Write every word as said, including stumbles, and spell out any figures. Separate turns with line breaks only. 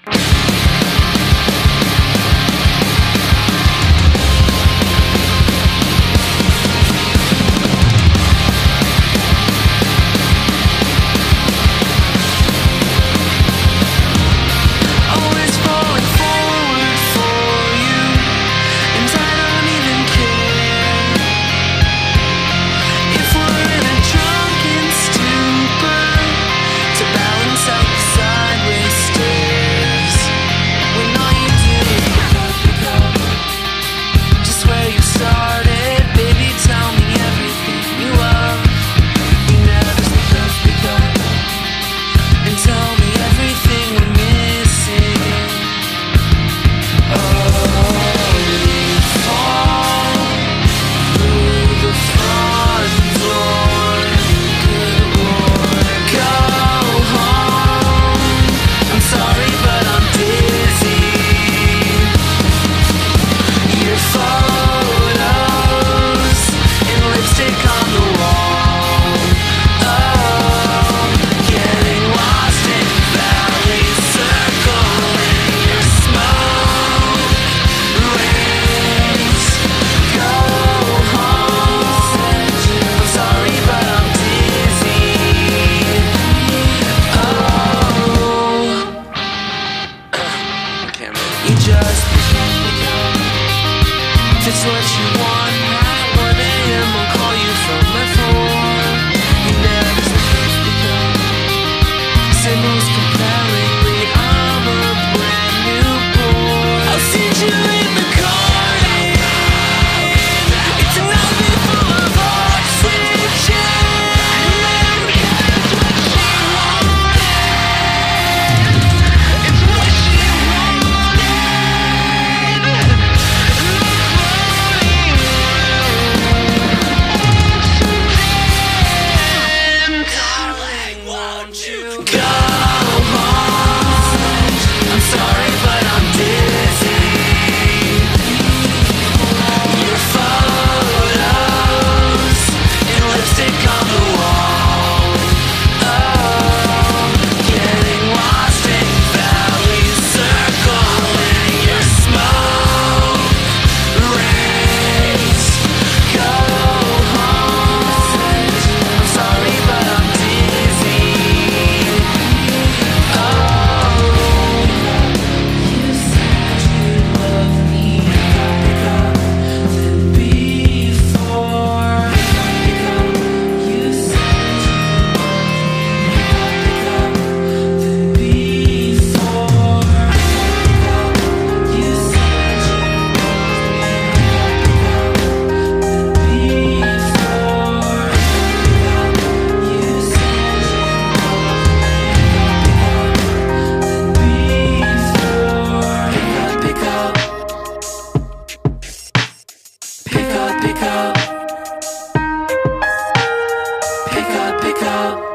You just if it's what you want, at one a m I'll call you from my phone. You never say most compellingly, I'm a brand new boy. I'll send you in the garden. It's an oven full of oxygen. Pick up, pick up, pick up.